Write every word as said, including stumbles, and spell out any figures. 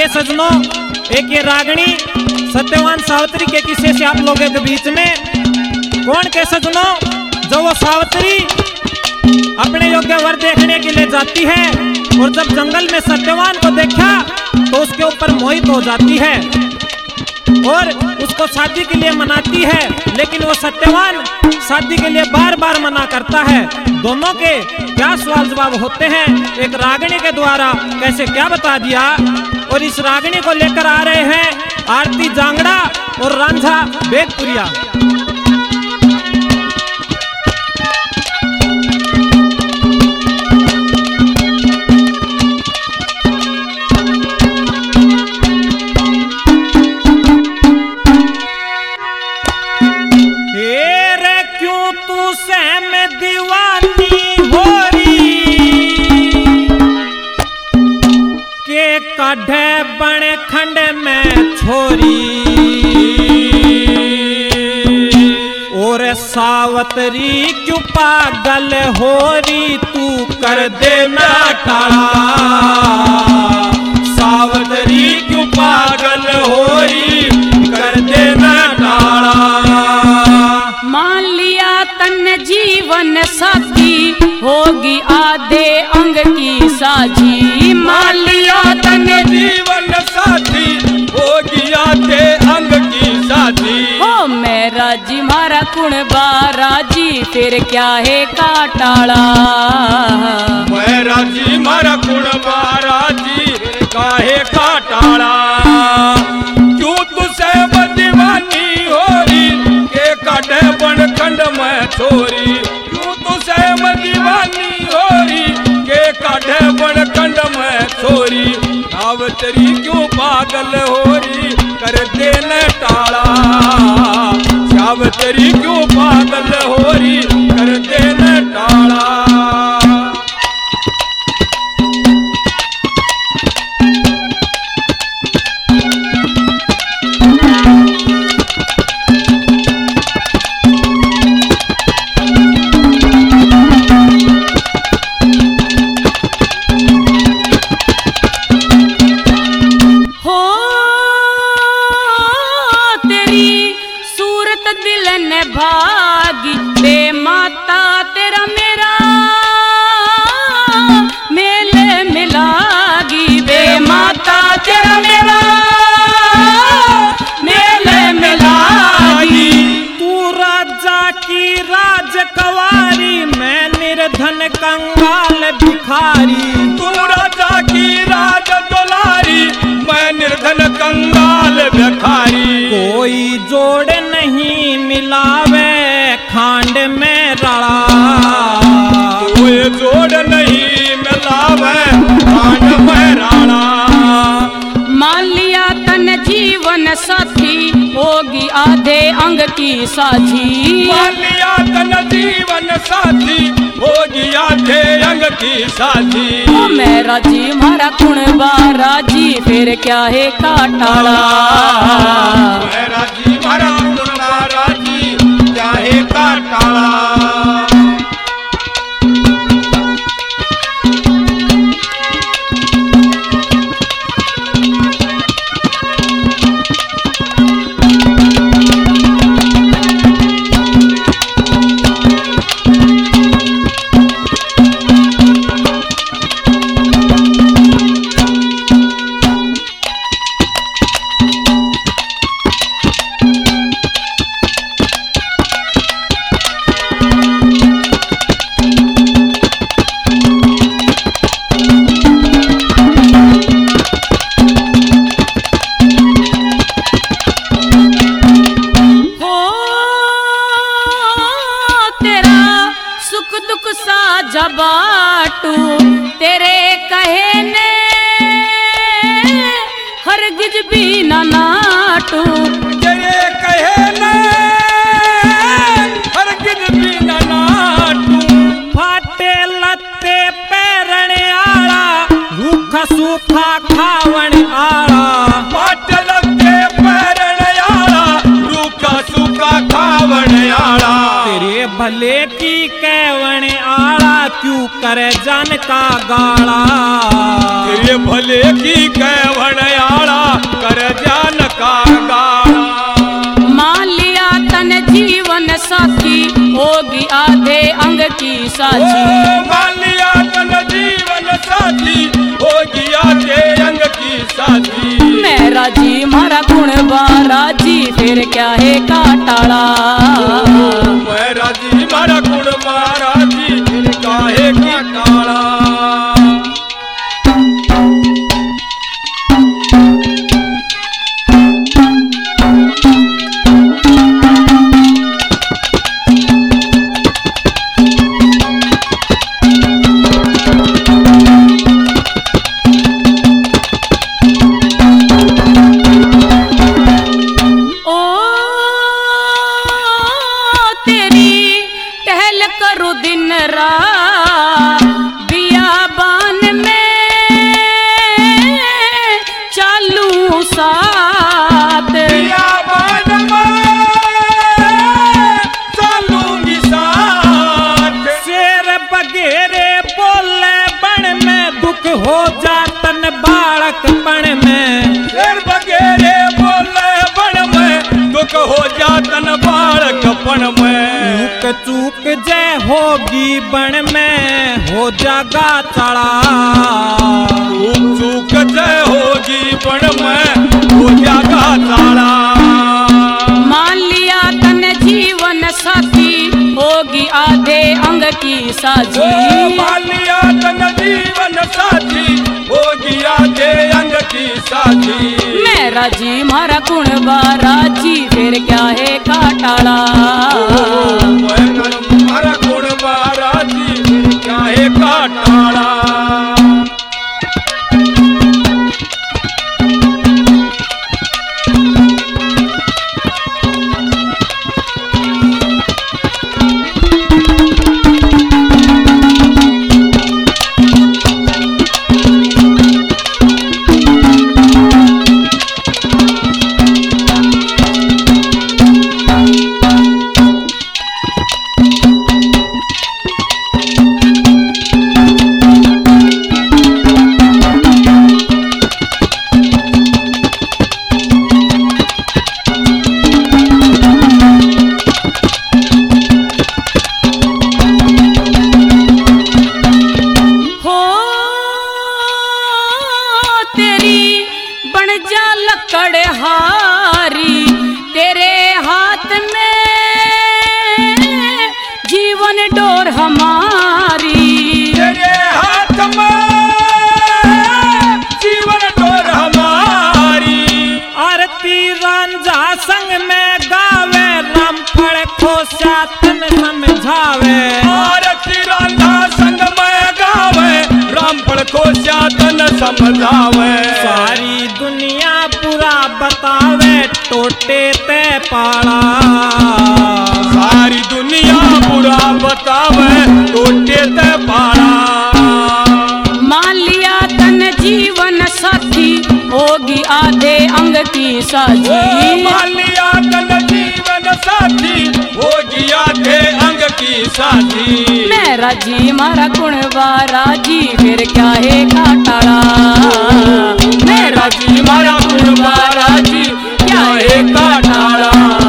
आइए सजनों, एक ये रागणी सत्यवान सावित्री के किस्से से आप लोगों के बीच में। कौन के सजनों, जो वो सावित्री अपने योग्य वर देखने के लिए जाती है और जब जंगल में सत्यवान को देखा तो उसके ऊपर मोहित हो जाती है और उसको शादी के लिए मनाती है, लेकिन वो सत्यवान शादी के लिए बार बार मना करता है। दोनों के क्या सवाल जवाब होते हैं एक रागणी के द्वारा, कैसे क्या बता दिया। और इस रागणी को लेकर आ रहे हैं आरती जांगड़ा और रांझा बेगपुरिया। काढ़े बण खंड में छोरी और सावतरी क्यों पागल होरी, तू कर देना टाला। सावतरी क्यों पागल होरी, कर देना टाला। मान लिया तन जीवन साथी, होगी आधे अंग की साझी। मान लिया तन जीवन साथी, होगी आधे अंग की साथी। हो मेरा जी मारा कुण बाराजी, फिर क्या है काटाला। मेरा जी मारा कुण बाराजी, काहे काटाला। क्यों तुझसे दीवानी होरी, के काटे बन खंड में छोरी। क्यों तुझसे दीवानी होरी, के काटे बन खंड में छोरी। सावतरी क्यों पागल होरी, कर देने टाला। सावतरी क्यों पागल होरी, कर देने टाला। भागी बे माता तेरा मेरा मेले मिलागी। बे माता तेरा मेरा मेले मिलागी। तू राजा की राजकुमारी, मैं निर्धन कंगाल भिखारी। तू राजा की राज दुलारी, मैं निर्धन कंगाल भिखारी। कोई जोड़ नहीं मिलावे खांड में रड़ा। कोई जोड़ नहीं मिलावे खांड में रड़ा। मान लिया तन जीवन साथी, होगी आधे अंग की साझी। मान लिया तन जीवन साथी, होगी आधे अंग की साझी। ओ मेरा जी मारा कुण बाराजी, फिर क्या है काटाला। मेरा जी मारा कुण बाराजी, क्या है काटाला। बाटू तेरे कहने हरगिज भी ना नाटू। तेरे कहने हरगिज भी ना नाटू। फाटे लत्ते पैरण आला, रूखा सूखा खावण आला। फाटे लत्ते पैरण आला, रूखा सूखा खावण आला। तेरे भले की कहवण आला, क्यों करे जन का गाला। तेरे भले की कहवण आला, कर जान का गाड़ा। मान लिया तन जीवन साथी होगी आधे अंग की साझी। मान लिया तन जीवन साथी होगी आधे अंग की साथी। मैं राजी मारा गुण बाराजी फिर क्या है काटाड़ा। मैं राजी मारा गुण बाराजी फिर क्या है काटाड़ा। हो जातन बालकपन में शेर बगेरे बोले बन में दुख हो जातन बालकपन में। चूक चूक जय होगी बन में हो जागा चढ़ा। चूक चूक जय होगी बन में हो जागा चढ़ा। मान लिया तन जीवन साथी होगी आधे अंग की साझी। मान लिया तन जीवन साथी होगी आधे अंग की साथी। मैं राजी मारा गुण बाराजी फिर क्या है काटाड़ा। मैं मारा गुण बाराजी फिर क्या है काटाड़ा। कड़हारी तेरे हाथ में जीवन डोर हमारी। तेरे हाथ में जीवन डोर हमारी। आरती रांझा संग में गावे रामफल खोसा तन समझावे। आरती रांझा संग में गावे रामफल खोसा तन समझावे। सारी दुनिया पूरा बतावे टोटे ते पाड़ा। सारी दुनिया पूरा बतावे टोटे ते पाड़ा। मान लिया तन जीवन साथी होगी आधे अंग की साझी। मान लिया तन जीवन साथी होगी आधे अंग की साझी। मैं राजी मारा गुण बाराजी फिर क्या है काटाड़ा। मैं राजी मारा गुण बाराजी क्या है काटाड़ा।